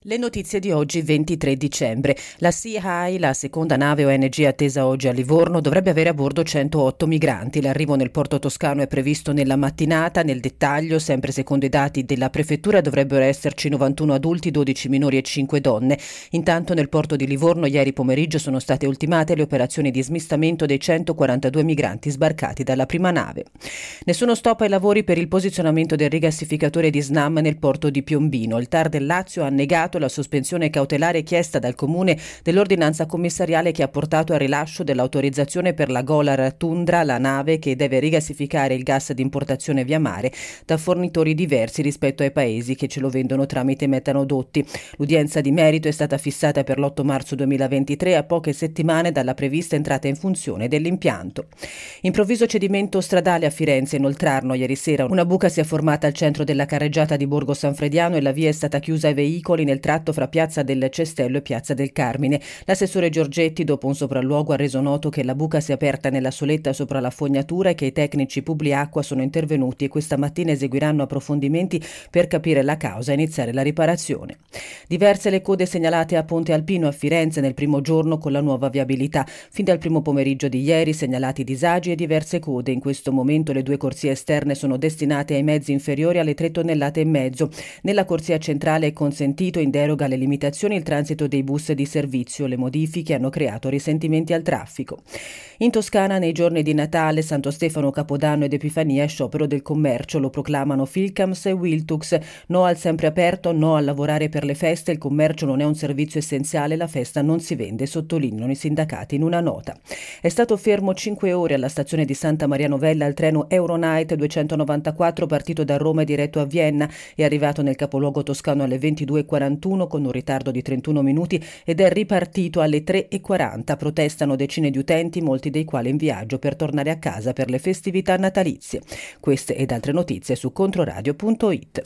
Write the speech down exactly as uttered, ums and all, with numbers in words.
Le notizie di oggi ventitré dicembre. La Sea High, la seconda nave O N G attesa oggi a Livorno, dovrebbe avere a bordo centootto migranti. L'arrivo nel porto toscano è previsto nella mattinata. Nel dettaglio, sempre secondo i dati della prefettura, dovrebbero esserci novantuno adulti, dodici minori e cinque donne. Intanto nel porto di Livorno ieri pomeriggio sono state ultimate le operazioni di smistamento dei centoquarantadue migranti sbarcati dalla prima nave. Nessuno stop ai lavori per il posizionamento del rigassificatore di Snam nel porto di Piombino. Il T A R del Lazio ha negato la sospensione cautelare chiesta dal comune dell'ordinanza commissariale che ha portato al rilascio dell'autorizzazione per la Golar Tundra, la nave che deve rigassificare il gas di importazione via mare da fornitori diversi rispetto ai paesi che ce lo vendono tramite metanodotti. L'udienza di merito è stata fissata per l'otto marzo duemilaventitré, a poche settimane dalla prevista entrata in funzione dell'impianto. Improvviso cedimento stradale a Firenze. In Oltrarno ieri sera una buca si è formata al centro della carreggiata di Borgo Sanfrediano e la via è stata chiusa ai veicoli nel tratto fra Piazza del Cestello e Piazza del Carmine. L'assessore Giorgetti, dopo un sopralluogo, ha reso noto che la buca si è aperta nella soletta sopra la fognatura e che i tecnici Publiacqua sono intervenuti e questa mattina eseguiranno approfondimenti per capire la causa e iniziare la riparazione. Diverse le code segnalate a Ponte Alpino a Firenze nel primo giorno con la nuova viabilità. Fin dal primo pomeriggio di ieri segnalati disagi e diverse code. In questo momento le due corsie esterne sono destinate ai mezzi inferiori alle tre tonnellate e mezzo. Nella corsia centrale è consentito in deroga alle limitazioni il transito dei bus di servizio. Le modifiche hanno creato risentimenti al traffico. In Toscana nei giorni di Natale, Santo Stefano, Capodanno ed Epifania sciopero del commercio, lo proclamano Filcams e Wiltux. No al sempre aperto, no a lavorare per le feste, il commercio non è un servizio essenziale, la festa non si vende, sottolineano i sindacati in una nota. È stato fermo cinque ore alla stazione di Santa Maria Novella il treno Euronight duecentonovantaquattro partito da Roma e diretto a Vienna, è arrivato nel capoluogo toscano alle ventidue e quarantuno con un ritardo di trentuno minuti ed è ripartito alle tre e quaranta. Protestano decine di utenti, molti dei quali in viaggio per tornare a casa per le festività natalizie. Queste ed altre notizie su controradio punto it.